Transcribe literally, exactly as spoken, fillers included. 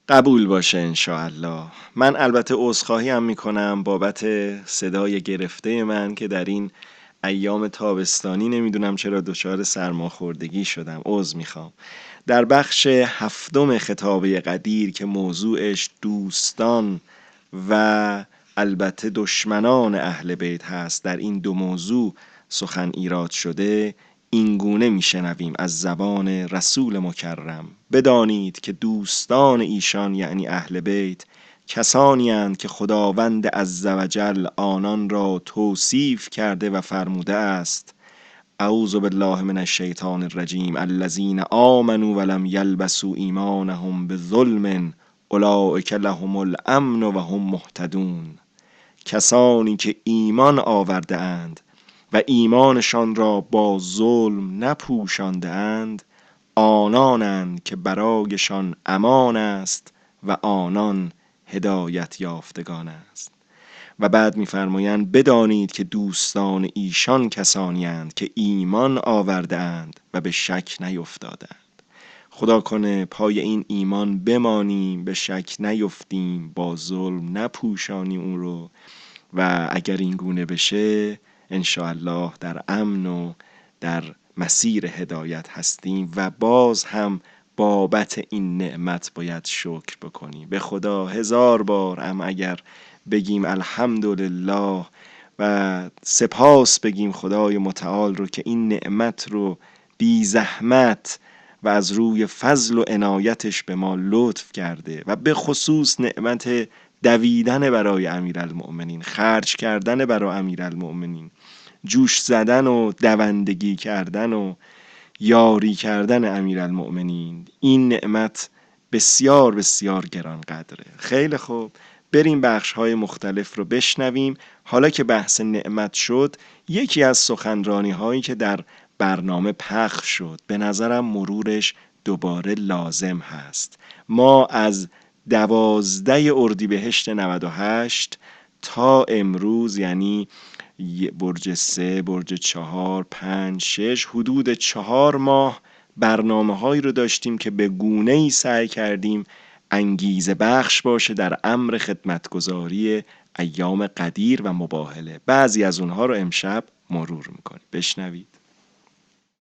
قبول باشه انشاءالله. من البته عذرخواهی هم میکنم بابت صدای گرفته من که در این ایام تابستانی نمیدونم چرا دچار سرماخوردگی شدم. عذر میخوام. در بخش هفتم خطابه قدیر که موضوعش دوستان و البته دشمنان اهل بیت هست، در این دو موضوع سخن ایراد شده. این گونه میشنویم از زبان رسول مکرم: بدانید که دوستان ایشان یعنی اهل بیت کسانی اند که خداوند عزوجل آنان را توصیف کرده و فرموده است: اعوذ بالله من الشیطان الرجیم الذین آمنوا ولم یلبسوا ایمانهم بظلم اولئک لهم الامن و هم مهتدون. کسانی که ایمان آورده اند و ایمانشان را با ظلم نپوشانده اند، آنانند که برایشان امان است و آنان هدایت یافتگان است. و بعد می‌فرمایند بدانید که دوستان ایشان کسانی اند که ایمان آورده اند و به شک نیفتادند. خدا کنه پای این ایمان بمانیم، به شک نیفتیم، با ظلم نپوشانیم اون رو، و اگر این گونه بشه انشاءالله در امن و در مسیر هدایت هستیم و باز هم بابت این نعمت باید شکر بکنیم. به خدا هزار بار هم اگر بگیم الحمدلله و سپاس بگیم خدای متعال رو که این نعمت رو بی زحمت و از روی فضل و عنایتش به ما لطف کرده، و به خصوص نعمت دویدن برای امیرالمؤمنین، خرج کردن برای امیرالمؤمنین، جوش زدن و دوندگی کردن و یاری کردن امیرالمؤمنین. این نعمت بسیار بسیار گران قدره. خیلی خوب، بریم بخش های مختلف رو بشنویم. حالا که بحث نعمت شد، یکی از سخنرانی هایی که در برنامه پخش شد به نظرم مرورش دوباره لازم هست. ما از دوازده اردیبهشت نود و هشت تا امروز، یعنی برج سه، برج چهار، پنج، شش، حدود چهار ماه برنامه هایی رو داشتیم که به گونه ای سعی کردیم انگیزه بخش باشه در امر خدمتگزاری ایام قدیر و مباهله. بعضی از اونها رو امشب مرور میکنیم. بشنوید.